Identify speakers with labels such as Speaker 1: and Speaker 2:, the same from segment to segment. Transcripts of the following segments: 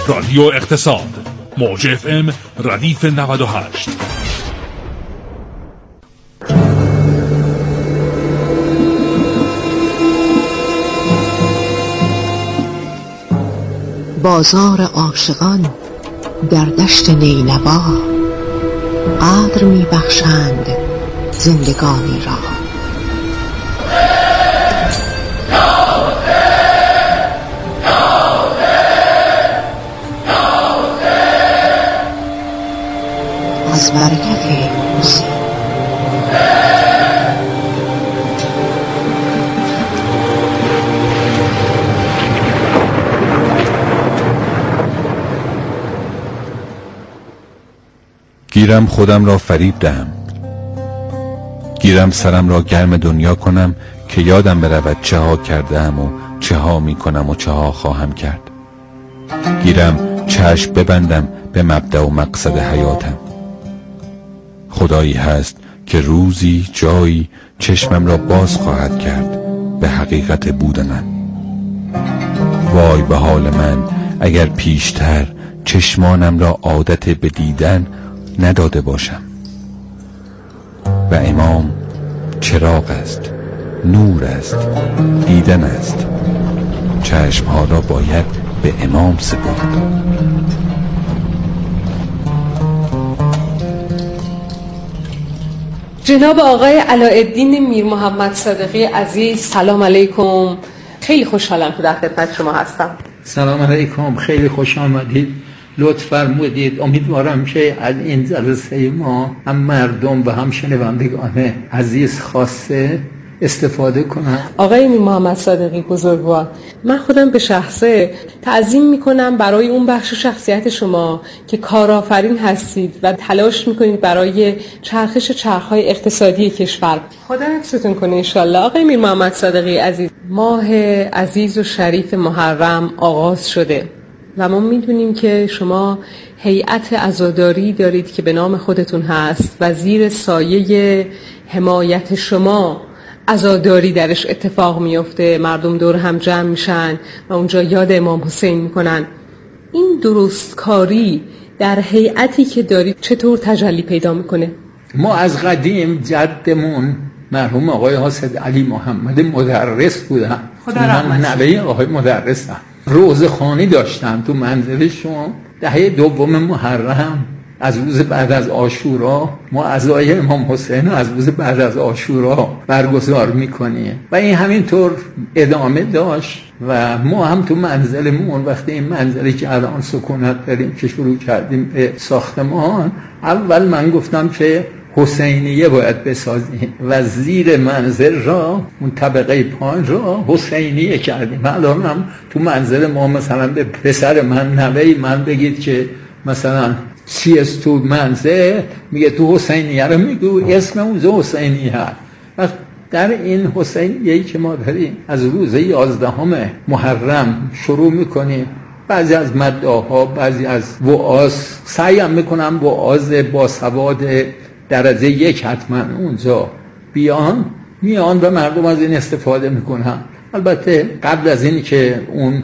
Speaker 1: رادیو اقتصاد موج FM ردیف 98.
Speaker 2: بازار عاشقان در دشت نینوا قدر می بخشند زندگانی را. از برکت موسیقی
Speaker 3: گیرم خودم را فریب دهم، گیرم سرم را گرم دنیا کنم که یادم برود چه ها کردم و چه ها می کنم و چه ها خواهم کرد. گیرم چشم ببندم به مبدأ و مقصد حیاتم. خدایی هست که روزی جایی چشمم را باز خواهد کرد به حقیقت بودنم. وای به حال من اگر پیشتر چشمانم را عادت به دیدن نداده باشم. و امام چراغ است، نور است، دیدن است. چشمها را باید به امام سپرد.
Speaker 4: جناب آقای علاءالدین میر محمد صادقی عزیز، سلام علیکم. خیلی خوشحالم که در خدمت شما هستم.
Speaker 5: سلام علیکم، خیلی خوش آمدید. لطف فرمودید. امیدوارم که از این جلسه ما هم مردم و هم شنوندگان عزیز خواسته استفاده کنم.
Speaker 4: آقای میر محمد صادقی بزرگوار، من خودم به شخصه تعظیم میکنم برای اون بخش شخصیت شما که کارآفرین هستید و تلاش میکنید برای چرخش چرخهای اقتصادی کشور. خدا حفظتون کنه انشالله. آقای میر محمد صادقی عزیز، ماه عزیز و شریف محرم آغاز شده و ما میدونیم که شما هیئت عزاداری دارید که به نام خودتون هست و زیر سایه حمایت شما عزاداری درش اتفاق میفته. مردم دور هم جمع میشن و اونجا یاد امام حسین میکنن. این درستکاری در هیئتی که دارید چطور تجلی پیدا میکنه؟
Speaker 5: ما از قدیم جدمون مرحوم آقای حاسد علی محمد مدرس بودن. من نوه آقای مدرسم. روزخوانی داشتم تو منزلشون. دهه دوم محرم از روز بعد از عاشورا ما عزای امام حسین از روز بعد از عاشورا برگزار میکنیم و این همینطور ادامه داشت و ما هم تو منزلمون وقتی این منزلی که الان سکونت داریم که شروع کردیم به ساختمان، اول من گفتم که حسینیه باید بسازیم و زیر منزل را اون طبقه پایین را حسینیه کردیم. الان هم تو منزل ما مثلا به پسر من نوهی من بگید که مثلا چی است تو منزل، میگه تو حسینیه رو میگو، اسم اونجا حسینیه هست. و در این حسینیه‌ای که ما داریم از روز 11 محرم شروع میکنیم. بعضی از مداح‌ها، بعضی از وعاظ سعیم میکنم وعاظ با سواد درجه 1 حتما اونجا میان و مردم از این استفاده میکنن. البته قبل از این که اون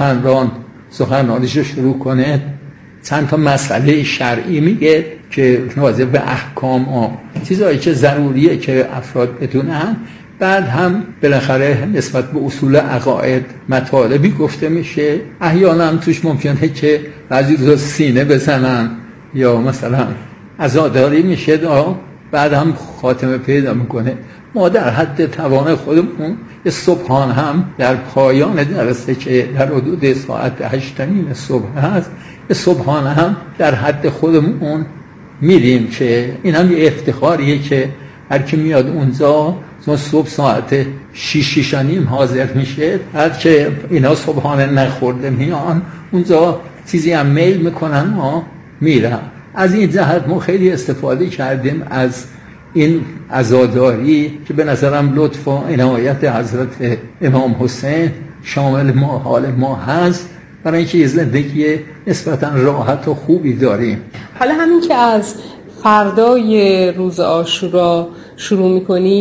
Speaker 5: سخنرانیشو شروع کنه چند تا مسئله شرعی میگه که راجع به احکام چیزایی که ضروریه که افراد بدونن. بعد هم بالاخره نسبت به اصول عقاید مطالبی گفته میشه. احیانا توش ممکنه که بعضی روزا سینه بزنن یا مثلا عزاداری میشه. بعد هم خاتمه پیدا میکنه. ما در حد توان خودمون یه صبحان هم در پایان جلسه که در حدود ساعت 8:30 صبح هست، یه صبحان هم در حد خودمون میریم که این هم یه افتخاریه که هر کی میاد اونجا صبح ساعت 6:30 حاضر میشه. هر که اینا صبحانه نخورده میان اونجا چیزی هم میل میکنن و میرن. از این جهت ما خیلی استفاده کردیم از این عزاداری که به نظرم لطف و عنایت حضرت امام حسین شامل ما حال ما هست برای اینکه یه زندگی نسبتا راحت و خوبی داریم.
Speaker 4: حالا همین که از فردای روز عاشورا شروع میکنید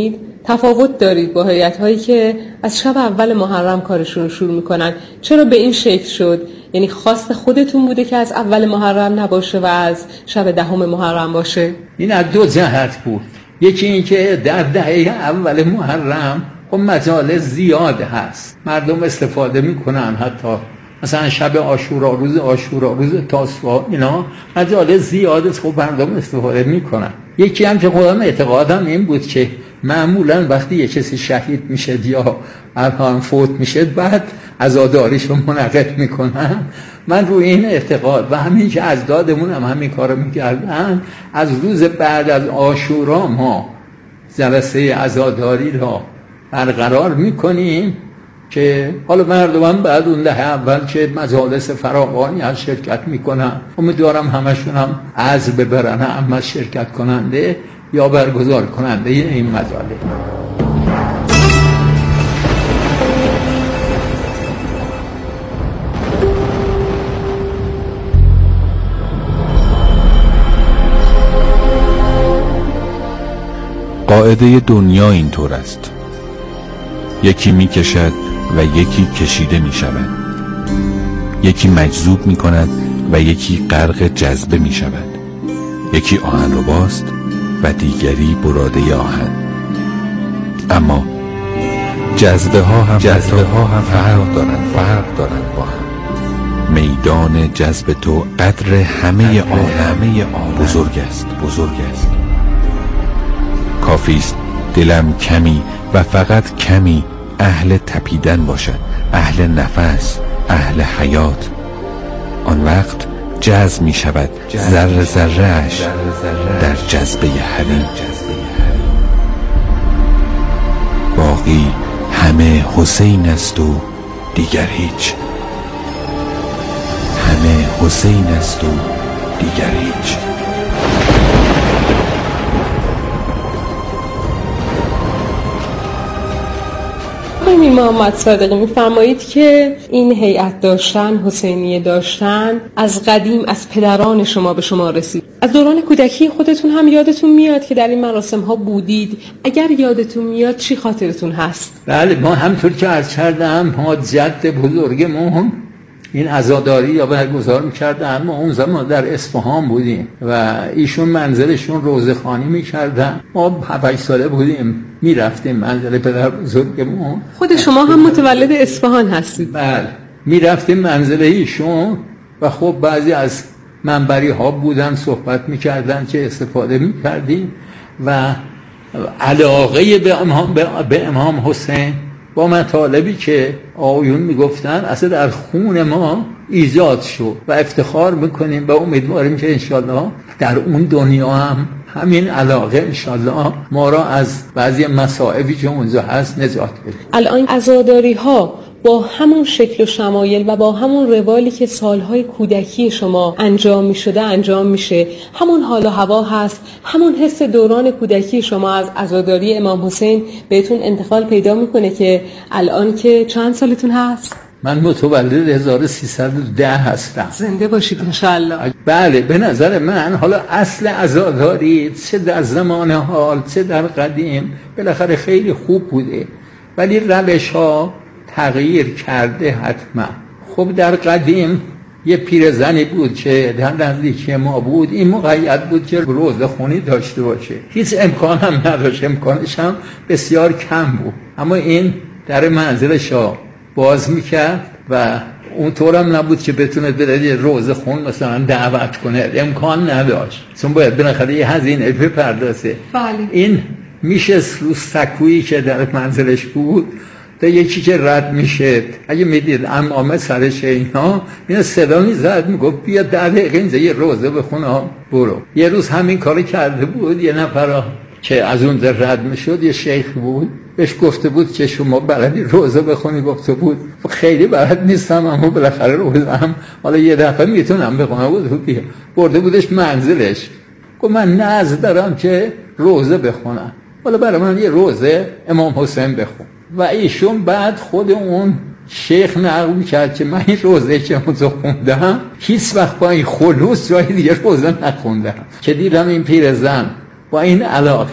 Speaker 4: تفاوت دارید با هیئت‌هایی که از شب اول محرم کارشون رو شروع میکنن. چرا به این شکل شد؟ یعنی خواست خودتون بوده که از اول محرم نباشه و از شب 10 محرم باشه؟
Speaker 5: این از دو جهت بود. یکی این که در دهه اول محرم خب مجالس زیاد هست، مردم استفاده میکنن، حتی مثلا شب عاشورا، روز عاشورا، روز تاسوعا، اینا مجالس زیاده، خب مردم استفاده میکنن. یکی هم که خودم اعتقادم این بود که معمولا وقتی یه کسی شهید میشه یا الان فوت میشه بعد عزاداریشو منعقد میکنن. من روی این اعتقاد و همین که اجدادمون هم همین کارو میکردن، از روز بعد از عاشورا ما جلسه عزاداری را برقرار میکنیم که حالا مردم هم بعد اون دهه اول که مجالس فراوانی از شرکت میکنن، امیدوارم همشون هم عزم ببرن، هم از شرکت کننده یا برگزار کننده این مجالس.
Speaker 3: قاعده دنیا اینطور است، یکی میکشد و یکی کشیده میشود، یکی مجذوب میکند و یکی غرق جذبه میشود، یکی آهنرباست و دیگری براده آهن. اما جذبه ها هم فرق دارند با هم. میدان جذب تو قدر همه آن بزرگ است. کافی است دلم کمی و فقط کمی اهل تپیدن باشد، اهل نفس، اهل حیات. آن وقت جذب می شود ذره ذره اش در جذبه حریم. باقی همه حسین است و دیگر هیچ.
Speaker 4: آقای محمد صادقی، می‌فرمایید که این هیئت داشتن، حسینیه داشتن از قدیم از پدران شما به شما رسید. از دوران کودکی خودتون هم یادتون میاد که در این مراسم ها بودید؟ اگر یادتون میاد چی خاطرتون هست؟
Speaker 5: بله، ما همطور که عرض کردم ما جد بزرگمون این عزاداری یا برگزار می‌کردن. ما اون زمان در اصفهان بودیم و ایشون منزلشون روزخوانی می‌کردن. ما 7-8 ساله بودیم، میرفتیم منزل پدر بزرگمون.
Speaker 4: خود شما هم متولد اصفهان هستید؟
Speaker 5: بله، میرفتیم منزل ایشون و خب بعضی از منبری ها بودن صحبت می‌کردن که استفاده می‌کردیم و علاقه به امام حسین با مطالبی که آقایون میگفتن اصلا در خون ما ایجاد شد و افتخار میکنیم و امیدواریم که انشالله در اون دنیا هم همین علاقه انشالله ما را از بعضی مصائبی که اونجا هست نجات بده.
Speaker 4: الان عزاداری ها با همون شکل و شمایل و با همون روالی که سالهای کودکی شما انجام میشه، همون حال و هوا هست، همون حس دوران کودکی شما از عزاداری امام حسین بهتون انتقال پیدا میکنه که الان که چند سالتون هست؟
Speaker 5: من متولد 1310 هستم.
Speaker 4: زنده باشید انشاءالله.
Speaker 5: بله، به نظر من حالا اصل عزاداری چه در زمان حال چه در قدیم بالاخره خیلی خوب بوده، ولی روش ها تغییر کرده حتما. خب در قدیم یه پیرزنی بود که در نزدیکی ما بود، این مقید بود که روزه خونی داشته باشه، هیچ امکان هم نداشت، امکانش هم بسیار کم بود، اما این در منزلش باز میکرد و اونطور هم نبود که بتونه بره روزه خون مثلا دعوت کنه، امکان نداشت، چون باید بالاخره یه هزینه بپردازه.
Speaker 4: بله.
Speaker 5: این میشه رو سکویی که در منزلش بود تا یکی که رد میشه، اگه میدید عمامه سرش اینا، اینا صدا میزد میگفت بیا 10 دقیقه اینجا یه روزه بخون برو. یه روز همین کاری کرده بود، یه نفر که از اون رد میشد یه شیخ بود، بهش گفته بود که شما بلدی روزه بخونی؟ گفته بود خیلی بلد نیستم اما بالاخره روزه هم حالا یه دفعه میتونم بخونم. بود بیا برده بودش منزلش، گفت من نذر دارم که روزه بخونم، حالا برای من یه روزه امام حسین بخون. و ایشون بعد خود اون شیخ نقل کرد که من این روزه که خوندم هیچ وقت با این خلوص جای دیگه روزه نخوندم، که دیدم این پیرزن با این علاقه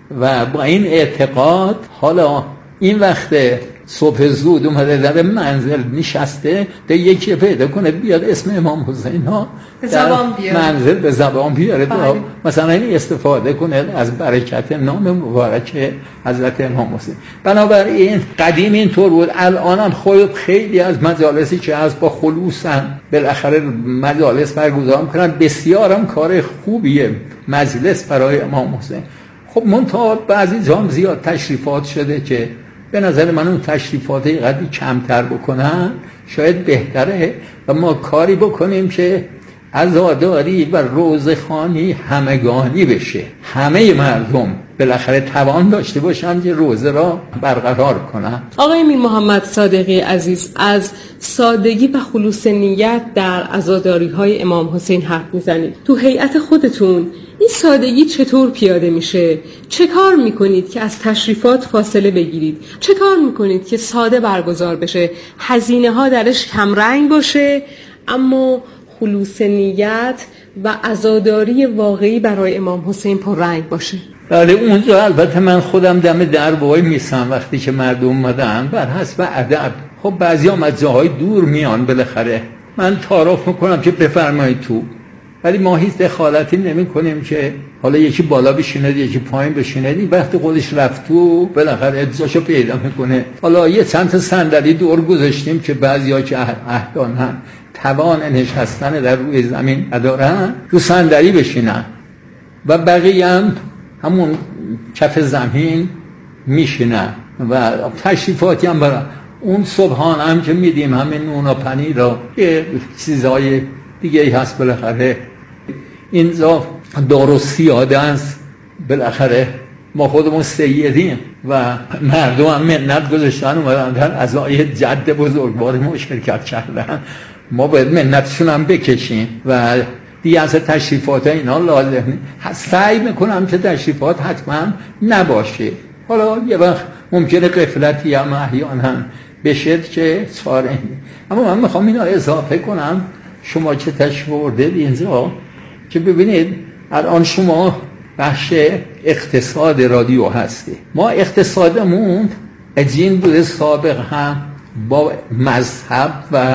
Speaker 5: و با این اعتقاد حالا این وقت صبح زود اومده در منزل نشسته ده یکی پیدا کنه بیاد اسم امام حسین ها در منزل به زبان بیاره مثلا این استفاده کنه از برکت نام مبارک حضرت امام حسین. بنابراین قدیم اینطور بود، الان هم خیلی از مجالسی که از با خلوصا بالاخره مجالس برگزار میکنن، بسیار هم کار خوبیه مجلس برای امام حسین. خب منتها بعضی جام زیاد تشریفات شده که به نظر من اون تشریفات قدری کمتر بکنن شاید بهتره و ما کاری بکنیم که عزاداری و روزخوانی همگانی بشه، همه مردم بالاخره توان داشته باشن که روزه را برقرار کنن.
Speaker 4: آقای میر محمد صادقی عزیز، از سادگی و خلوص نیت در عزاداری های امام حسین حرف میزنید. تو هیئت خودتون این سادگی چطور پیاده میشه؟ چه کار میکنید که از تشریفات فاصله بگیرید؟ چه کار میکنید که ساده برگزار بشه، هزینه ها درش کم رنگ باشه اما خلوص نیت و عزاداری واقعی برای امام حسین پر رنگ باشه؟
Speaker 5: بله، اونجا البته من خودم دم در وای میسم وقتی که مردم اومدن بر حسب ادب. خب بعضی هم از جاهای دور میان، بالاخره من تعارف میکنم که بفرمایید تو، ولی ما هیچ دخالتی نمی کنیم که حالا یکی بالا بشینه یکی پایین بشینه. این وقتی خودش رفت تو بالاخره اجزاشو پیدا میکنه. حالا یه چند تا صندلی دور گذاشتیم که بعضیا که احیانا توان نشستن در روی زمین ندارن تو صندلی بشینن و بقیه هم همون کف زمین میشینن و تشریفاتی هم برای اون صبحانه هم که میدیم همین نون و پنیر و یه چیزای دیگه هست. بالاخره اینجا دار و سیاده است، بالاخره ما خودمون سیدیم و مردم هم منت گذاشتن اومدن در عزای جد بزرگوار ما شرکت کردن، ما باید منتشون هم بکشیم و دیگه از تشریفات اینا لازم سعی میکنم که تشریفات حتما نباشه. حالا یه وقت ممکنه غفلتی هم احیانا بشه که چاره، اما من میخوام اینا اضافه کنم. شما چه تشریف آوردید اینجا که ببینید الان شما بخش اقتصاد رادیو هستی، ما اقتصادمون اجین بوده سابق هم با مذهب و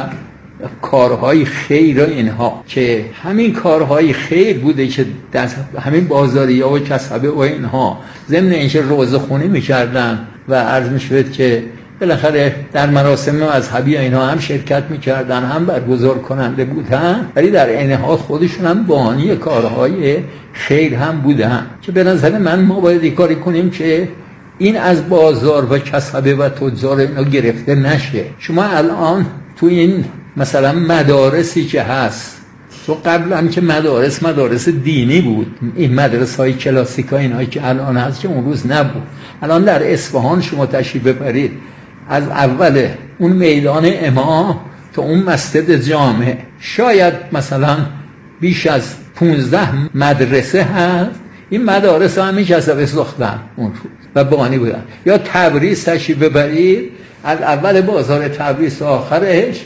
Speaker 5: کارهای خیر و اینها، که همین کارهای خیر بوده که همین بازاریا و کسبه و اینها ضمن اینکه روزه خونی میکردن و عرض میشود که بالاخره در مراسم مذهبی اینها هم شرکت میکردن هم برگزار کننده بودن، ولی در عین حال خودشون هم بانی کارهای خیر هم بودن که به نظر من ما باید کاری کنیم که این از بازار و کسبه و تجار اینا گرفته نشه. شما الان تو این مثلا مدارسی که هست، تو قبل هم که مدارس دینی بود، این مدرسه های کلاسیک ها اینهایی که الان هست که اون روز نبود. الان در اصفهان شما تشریف ببرید، از اول اون میدان امام تا اون مسجد جامع شاید مثلا بیش از 15 مدرسه هست. این مدارس همین کسبه ساختن اون روز و بانی بودن. یا تبریز تشریف ببرید، از اول بازار تبریز تا آخرش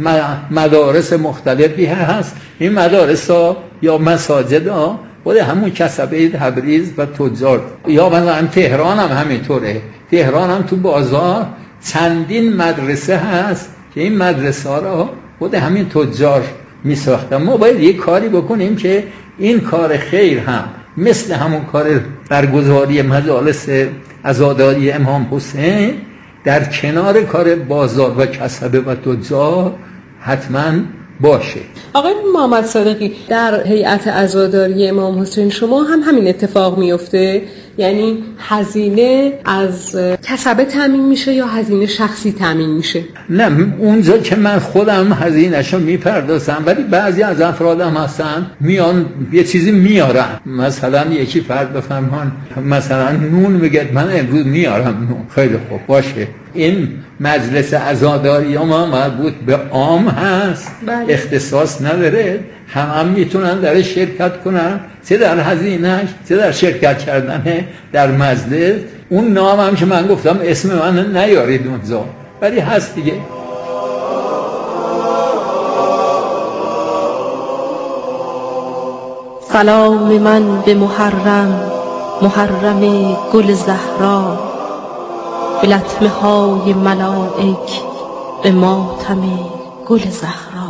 Speaker 5: مدارس مختلفی هست. این مدارس ها یا مساجد ها خود همون کسبه تبریز و تجار، یا مثلا تهران هم همینطوره. تهران هم تو بازار چندین مدرسه هست که این مدرسه ها را خود همین تجار می ساختن. ما باید یک کاری بکنیم که این کار خیر هم مثل همون کار برگزاری مجالس عزاداری امام حسین در کنار کار بازار و کسبه و تجار حتما باشه.
Speaker 4: آقای محمد صادقی، در هیئت عزاداری امام حسین شما هم همین اتفاق میفته؟ یعنی هزینه از کسبه تامین میشه یا هزینه شخصی تامین میشه؟
Speaker 5: نه، اونجا که من خودم هزینه‌شو میپردازم، ولی بعضی از افرادم هستن میان یه چیزی میارن. مثلا یکی فرد بفرمان مثلا نون میگه من امروز میارم نون، خیلی خوب باشه. این مجلس عزاداری ما مربوط به عام هست، اختصاص نداره، هم میتونن در شرکت کنن، چه در هزینه‌اش چه در شرکت کردن در مجلس. اون نام هم که من گفتم اسم من نیارید اونجا، ولی هست دیگه.
Speaker 2: سلام من به محرم
Speaker 6: محرم گل زهرا، به لطمه های ملائک به ماتم گل زهرا.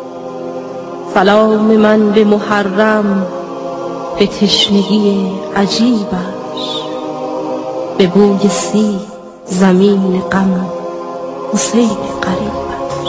Speaker 6: سلام من به محرم، به تشنگی عجیبش، به بوی سی زمین غم حسین قریبش.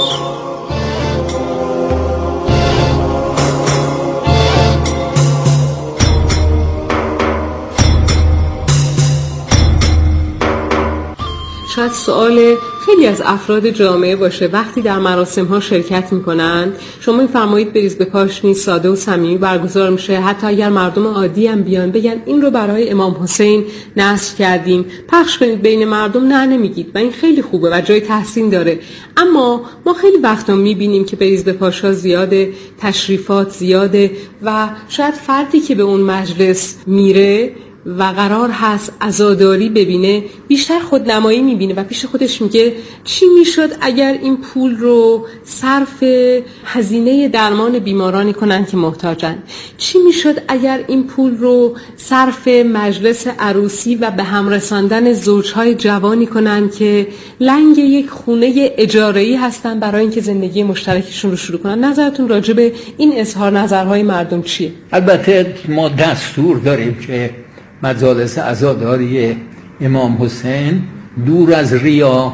Speaker 4: شاید سوال خیلی از افراد جامعه باشه وقتی در مراسم ها شرکت میکنن، شما میفرمایید بریز به پاشنی ساده و صمیمی برگزار میشه، حتی اگر مردم عادی هم بیان بگن این رو برای امام حسین نصب کردیم پخش کنید بین مردم، نه نمیگید و این خیلی خوبه و جای تحسین داره. اما ما خیلی وقتا میبینیم که بریز به پاشا زیاده، تشریفات زیاده و شاید فردی که به اون مجلس میره و قرار هست عزاداری ببینه بیشتر خودنمایی میبینه و پیش خودش میگه چی میشد اگر این پول رو صرف هزینه درمان بیمارانی کنن که محتاجن، چی میشد اگر این پول رو صرف مجلس عروسی و به هم رساندن زوجهای جوانی کنن که لنگ یک خونه اجاره‌ای هستن برای اینکه زندگی مشترکشون رو شروع کنن. نظرتون راجع به این اظهار نظرهای مردم چیه؟
Speaker 5: البته ما دستور داریم که مجالس عزاداری امام حسین دور از ریا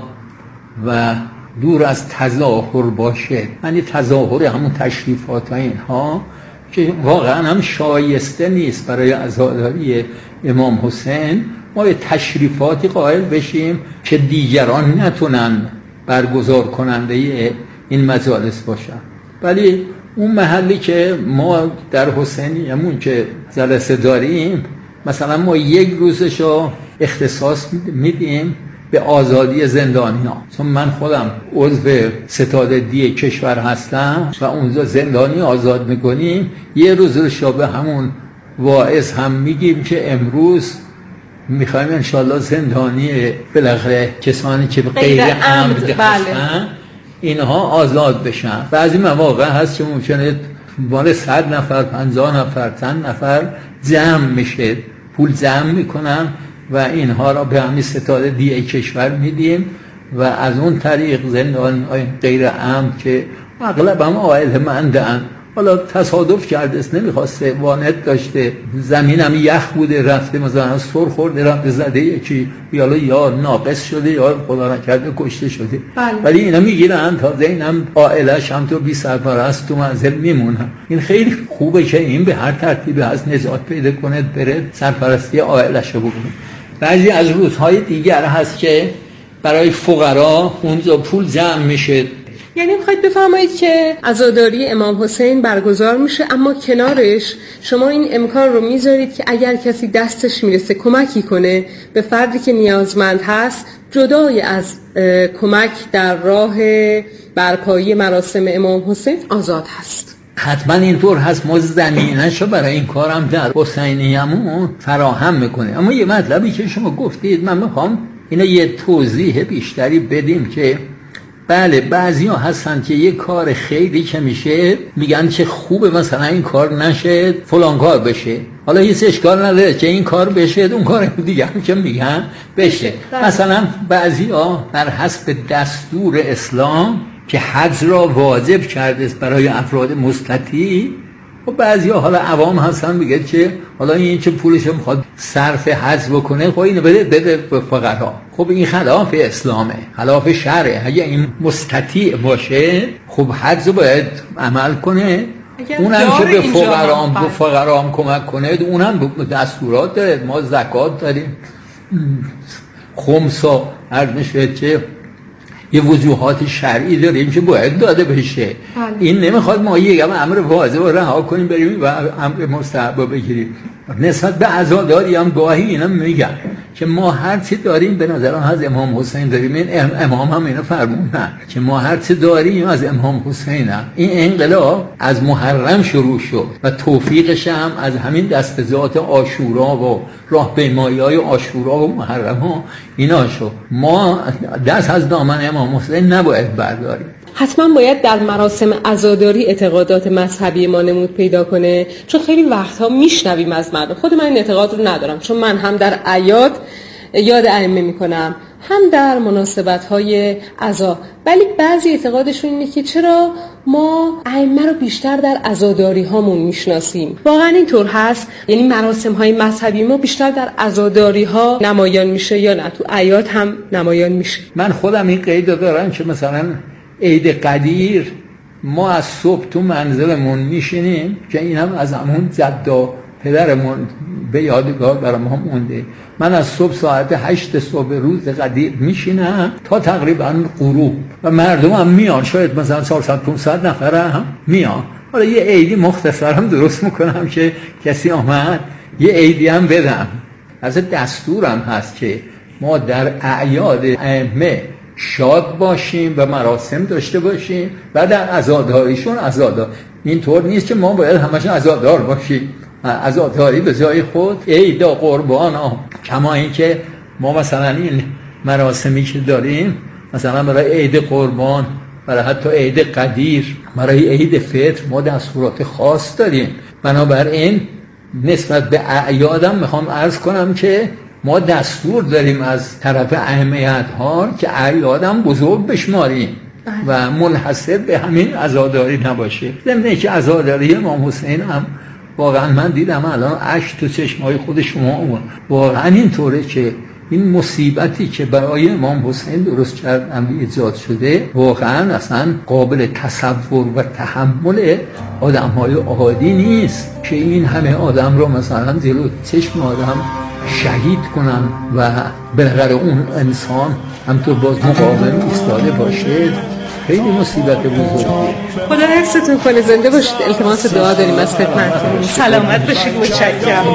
Speaker 5: و دور از تظاهر باشه، یعنی تظاهر همون تشریفات و اینها که واقعا هم شایسته نیست برای عزاداری امام حسین. ما یه تشریفاتی قائل بشیم که دیگران نتونن برگزار کننده این مجالس باشن، ولی اون محلی که ما در حسینیمون که جلسه داریم مثلا ما یک روزشو اختصاص میدیم به آزادی زندانیان، چون من خودم عضو ستاد دی کشور هستم و اونجا زندانی آزاد میکنیم. یه روزشو به همون واعظ هم میگیم که امروز میخوایم انشالله زندانی بالاخره کسانی که غیر عمد هستن اینها آزاد بشن. بعضی مواقع هست که ممکنه مال 100 نفر 50 نفر چند نفر جمع میشه، پول جمع میکنن و اینها را به همین ستاد دیه کشور میدیم و از اون طریق زندان غیر عمد که اغلب هم عائله‌مندن، حالا تصادف کرده است نمیخواسته، وانت داشته، زمینم یخ بوده رفته مثلا سر خورده رفته زده یکی یا ناقص شده یا خدا نکرده کشته شده، ولی اینا میگیرن تا اینم عائله‌اش هم تو بی سرپرست تو منزل میمونن. این خیلی خوبه که این به هر ترتیبی از نجات پیدا کنه بره سرپرستی عائله‌اش رو بکنه. بعضی از روزهای دیگر هست که برای فقرا اونجا پول جمع میشه.
Speaker 4: یعنی میخواید بفرمایید که عزاداری امام حسین برگزار میشه اما کنارش شما این امکان رو میذارید که اگر کسی دستش میرسه کمکی کنه به فردی که نیازمند هست، جدای از کمک در راه برپایی مراسم امام حسین آزاد هست.
Speaker 5: حتما اینطور هست، ما زمینه‌شو برای این کارم در حسینیمون فراهم میکنه. اما یه مطلبی که شما گفتید من میخوام اینا یه توضیح بیشتری بدیم که بله بعضی ها هستن که یه کار خیلی که میشه میگن که خوبه مثلا این کار نشه فلان کار بشه، حالا هیچ اشکال نداره که این کار بشه اون کار دیگه هم که میگن بشه. مثلا بعضی ها بر حسب دستور اسلام که حج را واجب کرده برای افراد مستطیع و بعضی ها حالا عوام هستن میگه که حالا این که پولش میخواد صرف حج بکنه خب اینو بده به فقرا. خب این خلاف اسلامه، خلاف شرعه. اگه این مستطیع باشه خب حج رو باید عمل کنه، اونم که به فقرام کمک کنه، اونم دستورات داره. ما زکات داریم، خمسا عرض میشه که یه وجوهات شرعی داریم که باید داده بشه. این نمیخواد ما یه امر واجب رو رها کنیم بریم و امر مستحب بگیریم. نسبت به عزاداری هم گاهی اینا میگن که ما هر چی داریم به نظرم از امام حسین داریم. این امام هم اینو فرمودن که ما هر چی داریم از امام حسین هم. این انقلاب از محرم شروع شد و توفیقش هم از همین دستجات عاشورا و راهپیمایی‌های عاشورا و محرم ها اینا شد. ما دست از دامن امام حسین نباید برداریم.
Speaker 4: حتما باید در مراسم عزاداری اعتقادات مذهبی ما نمود پیدا کنه، چون خیلی وقتها میشنویم از مردم. خود من این اعتقاد رو ندارم، چون من هم در اعیاد یاد ائمه میکنم، هم در مناسبت‌های عزا، ولی بعضی اعتقادشون اینه که چرا ما ائمه رو بیشتر در عزاداری هامون میشناسیم. واقعا اینطور هست؟ یعنی مراسم‌های مذهبی ما بیشتر در عزاداری ها نمایان میشه یا نه تو اعیاد هم نمایان میشه؟
Speaker 5: من خودم این قید دارم که مثلا عید قدیر ما از صبح تو منزلمون میشینیم، که این هم از همون جد پدرمون به یادگار برای ما مونده. من از صبح ساعت 8 صبح روز قدیر میشینم تا تقریبا غروب و مردم هم میان، شاید مثلا 400-500 نفر هم میان. حالا یه عیدی مختصر هم درست میکنم که کسی آمد یه عیدی هم بدم. از دستورم هست که ما در اعیاد ائمه شاد باشیم و مراسم داشته باشیم و در عزاداریشون عزادار. اینطور نیست که ما باید همشون عزادار باشیم، عزاداری به جای خود، عید و قربان کما این که ما مثلا این مراسمی که داریم، مثلا برای عید قربان، برای حتی عید قدیر، برای عید فطر ما دستورات خاص داریم. بنابراین نسبت به اعیادم میخوام عرض کنم که ما دستور داریم از طرف اهمیت ها که اعیادم بزرگ بشماریم و منحصر به همین عزاداری نباشه. ضمن که عزاداری امام حسین هم واقعا من دیدم الان اشک تو چشمای خود شما اومد. واقعا اینطوره که این مصیبتی که برای امام حسین درست کردن و ایجاد شده واقعا اصلا قابل تصور و تحمل آدم‌های عادی نیست که این همه آدم رو مثلا جلو چشم آدم شهید کنن و بالاخره اون انسان همطور باز مقاوم ایستاده باشه. خیلی مصیبت بزرگیه.
Speaker 4: خدا حفظتون کنه، زنده باشید. التماس دعا داریم از خدمتتون. سلامت باشید. متشکرم.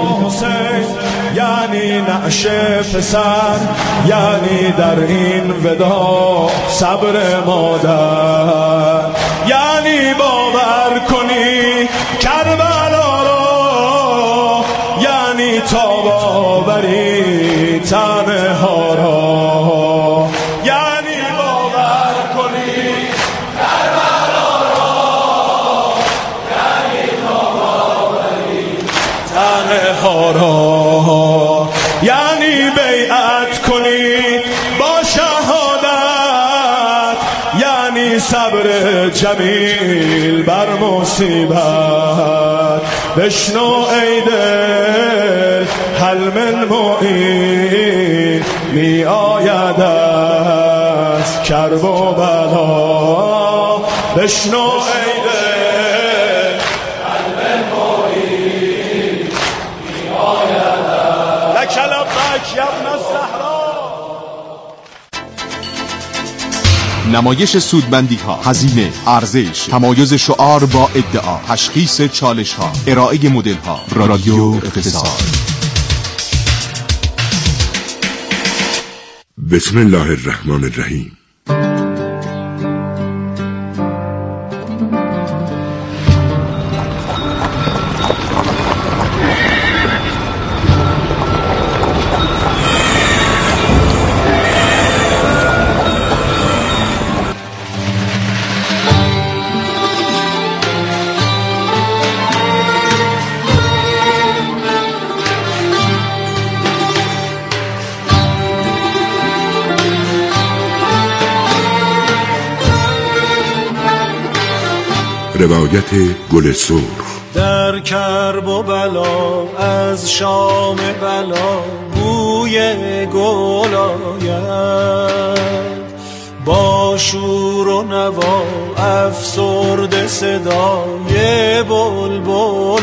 Speaker 7: یعنی نعش پسر، یعنی در این ودا صبر مادر، یعنی باور کنی کربلا را، یعنی تاب آوری تنها را، یعنی باور کنی کربلا را، یعنی تاب آوری تنها را، یعنی بیعت کنی با شهادت، یعنی صبر جمیل بر مصیبت. بشنو ای دل حلم المعین می آید از کرب و بلا. بشنو ای دل حلم المعین می آید از لک لبیک یا ابن الزهرا.
Speaker 8: نمایش سودمندی ها، هزینه، ارزش، تمایز شعار با ادعا، تشخیص چالش ها، ارائه مدل ها. رادیو اقتصاد.
Speaker 9: بسم الله الرحمن الرحیم. روایت گل سرخ.
Speaker 7: در کرب و بلا از شام بلا بوی گل آید، با شور و نوا افسرده صدای بلبل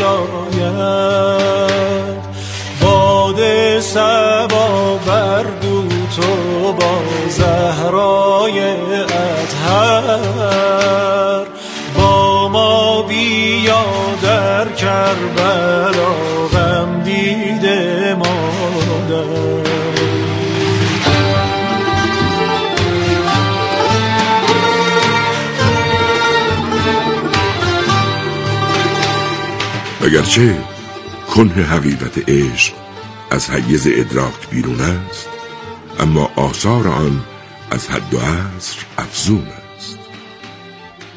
Speaker 7: آید. باد صبا بر دوت و با زهرای اطهر، با ما بیا در کربلا غم دیده مادر.
Speaker 9: اگرچه کنه حقیقت عشق از حیز ادراک بیرون است، اما آثار آن از حد و حصر افزون است.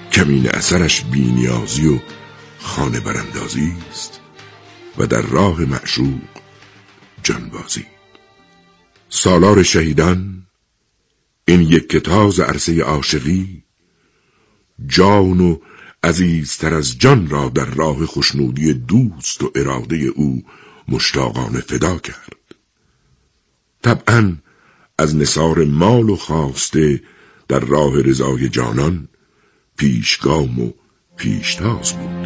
Speaker 9: کمین اثرش بی‌نیازی و خانه براندازی است و در راه معشوق جانبازی. سالار شهیدان، این یک کتاز عرصه عاشقی، جان و عزیزتر از جان را در راه خوشنودی دوست و اراده او مشتاقانه فدا کرد. طبعاً از نثار مال و خواسته در راه رضای جانان پیشگام و پیشتاز بود.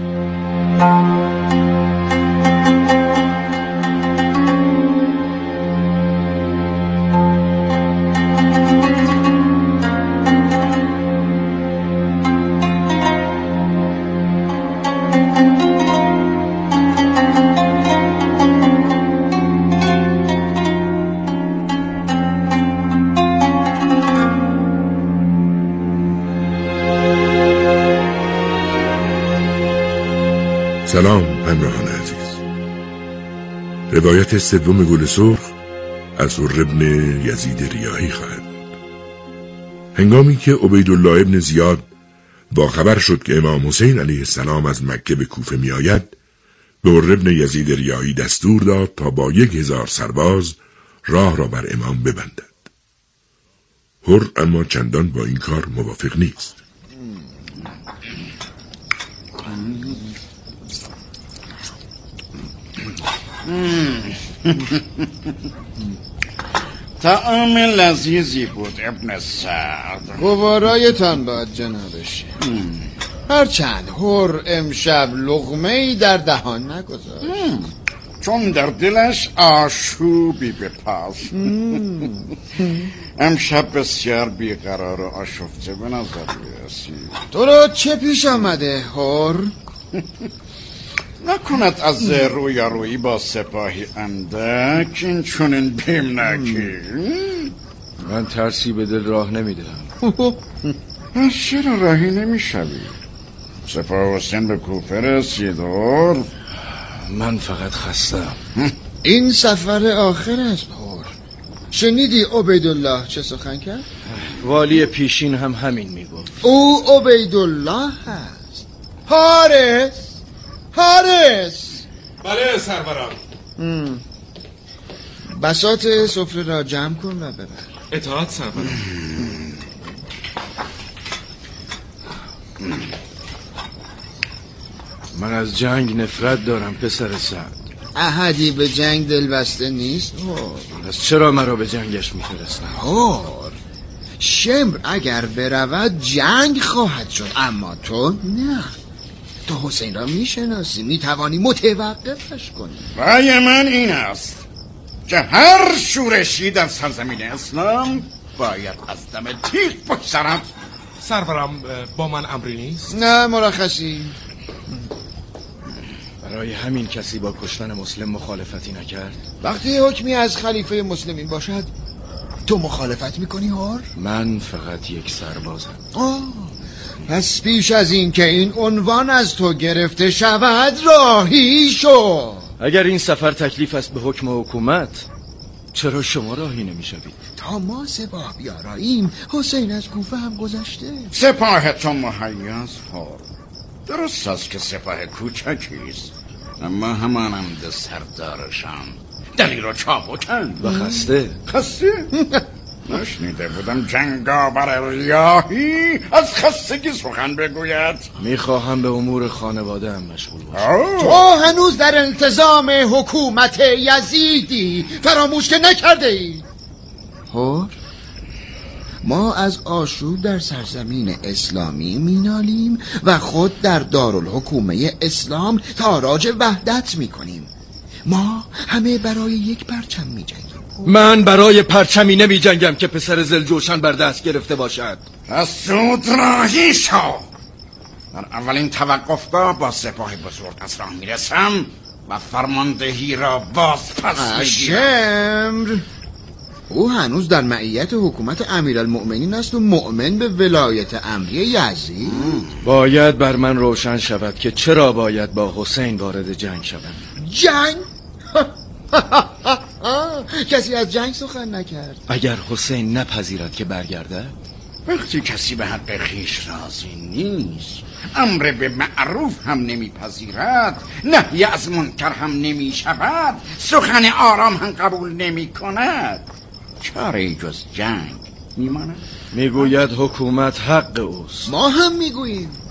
Speaker 9: سلام همراهان عزیز. روایت سوم گل سرخ از حر ابن یزید ریاحی خواهد بود. هنگامی که عبیدالله ابن زیاد با خبر شد که امام حسین علیه السلام از مکه به کوفه می آید، به حر ابن یزید ریاحی دستور داد تا با 1000 سرباز راه را بر امام ببندد. حر اما چندان با این کار موافق نیست.
Speaker 10: طعام لذیذی بود ابن سعد.
Speaker 11: گوارایتان باید جنابش. هرچند حر امشب لقمه‌ای در دهان نگذاشت،
Speaker 10: چون در دلش آشوبی بپاس. امشب بسیار بیقرار و آشفته به نظر میرسی.
Speaker 11: تو را چه پیش آمده حر؟
Speaker 10: نکند از رویارویی با سپاهی اندک این چونین بیمناکی.
Speaker 12: من ترسی به دل راه نمیدهم.
Speaker 10: از چرا راهی نمیشوی؟ سپاه حسین به کوفه رسید.
Speaker 12: من فقط خستم.
Speaker 11: این سفر آخر است حر. شنیدی عبیدالله چه سخن کرد؟
Speaker 12: والی پیشین هم همین میگفت.
Speaker 11: او عبیدالله هست. حارس.
Speaker 13: بله سرورم.
Speaker 11: بساط سفره را جمع کن و ببر.
Speaker 13: اطاعت سرورم.
Speaker 12: من از جنگ نفرت دارم پسر سعد.
Speaker 11: احدی به جنگ دلبسته نیست حر.
Speaker 12: پس چرا مرا به جنگش میفرستن؟
Speaker 11: حر، شمر اگر برود جنگ خواهد شد، اما تو نه. تو حسین را میشناسی، میتوانی متوقفش کنی.
Speaker 10: رأی من این است که هر شورشی در سرزمین اسلام باید از دم تیغ بگذرد.
Speaker 13: سرورم با من امری نیست؟
Speaker 11: نه مرخصی.
Speaker 12: برای همین کسی با کشتن مسلم مخالفتی نکرد؟
Speaker 11: وقتی حکمی از خلیفه مسلمین باشد تو مخالفت میکنی حر؟
Speaker 12: من فقط یک سربازم.
Speaker 11: پس پیش از این که این عنوان از تو گرفته شود راهی شو.
Speaker 12: اگر این سفر تکلیف است به حکم حکومت، چرا شما راهی نمیشوید؟
Speaker 11: تا ما سپاه بیاراییم حسین از کوفه هم گذشته.
Speaker 10: سپاه تو مهیاز حر. درست است که سپاه کوچکیست، اما همانند سردارشان دلی رو چابکن
Speaker 12: و خسته.
Speaker 10: نشنیده بودم جنگاور ریاحی از خستگی سخن بگوید.
Speaker 12: میخواهم به امور خانواده هم مشغول باشم.
Speaker 11: تو هنوز در انتظام حکومت یزیدی، فراموش که نکرده ای. حر، ما از آشوب در سرزمین اسلامی مینالیم و خود در دارالحکومه اسلام تاراج وحدت میکنیم. ما همه برای یک پرچم میجنگیم.
Speaker 12: من برای پرچمی نمی جنگم که پسر زلجوشن بر دست گرفته باشد.
Speaker 10: از زود راهی شو. در اولین توقفگاه با سپاه بزرگ از راه میرسم و فرماندهی را باز پس
Speaker 11: میگیرم. او هنوز در معیت حکومت امیرالمؤمنین است و مؤمن به ولایت امری یزید.
Speaker 12: باید بر من روشن شود که چرا باید با حسین وارد جنگ شوم.
Speaker 11: جنگ؟ کسی از جنگ سخن نکرد.
Speaker 12: اگر حسین نپذیرد که برگرده؟
Speaker 10: وقتی کسی به حق خویش راضی نیست، امر به معروف هم نمیپذیرد، نهی از منکر هم نمیشود، سخن آرام هم قبول نمی کند، چاره جز جنگ میماند؟
Speaker 12: میگوید حکومت حق اوست.
Speaker 11: ما هم میگوییم